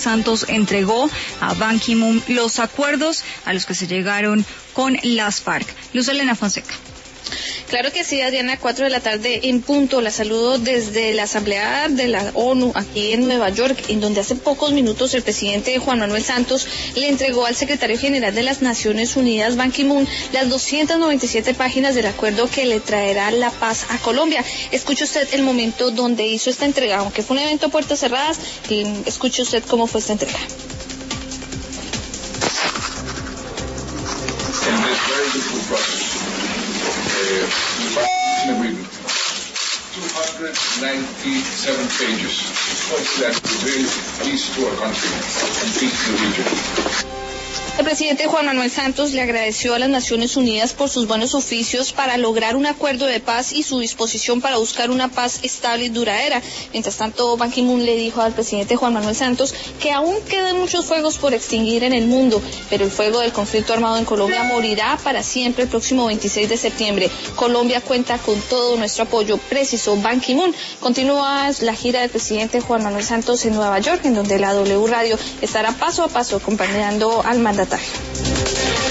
Santos entregó a Ban Ki-moon los acuerdos a los que se llegaron con las FARC. Luz Elena Fonseca. Claro que sí, Adriana, 4 de la tarde en punto. La saludo desde la Asamblea de la ONU aquí en Nueva York, en donde hace pocos minutos el presidente Juan Manuel Santos le entregó al secretario general de las Naciones Unidas, Ban Ki-moon, las 297 páginas del acuerdo que le traerá la paz a Colombia. Escuche usted el momento donde hizo esta entrega, aunque fue un evento a puertas cerradas, escuche usted cómo fue esta entrega. Agreement. 297 pages that will bring peace to our country and peace to the region. El presidente Juan Manuel Santos le agradeció a las Naciones Unidas por sus buenos oficios para lograr un acuerdo de paz y su disposición para buscar una paz estable y duradera. Mientras tanto, Ban Ki-moon le dijo al presidente Juan Manuel Santos que aún quedan muchos fuegos por extinguir en el mundo, pero el fuego del conflicto armado en Colombia morirá para siempre el próximo 26 de septiembre. Colombia cuenta con todo nuestro apoyo, precisó Ban Ki-moon. Continúa la gira del presidente Juan Manuel Santos en Nueva York, en donde la W Radio estará paso a paso acompañando al mandatario.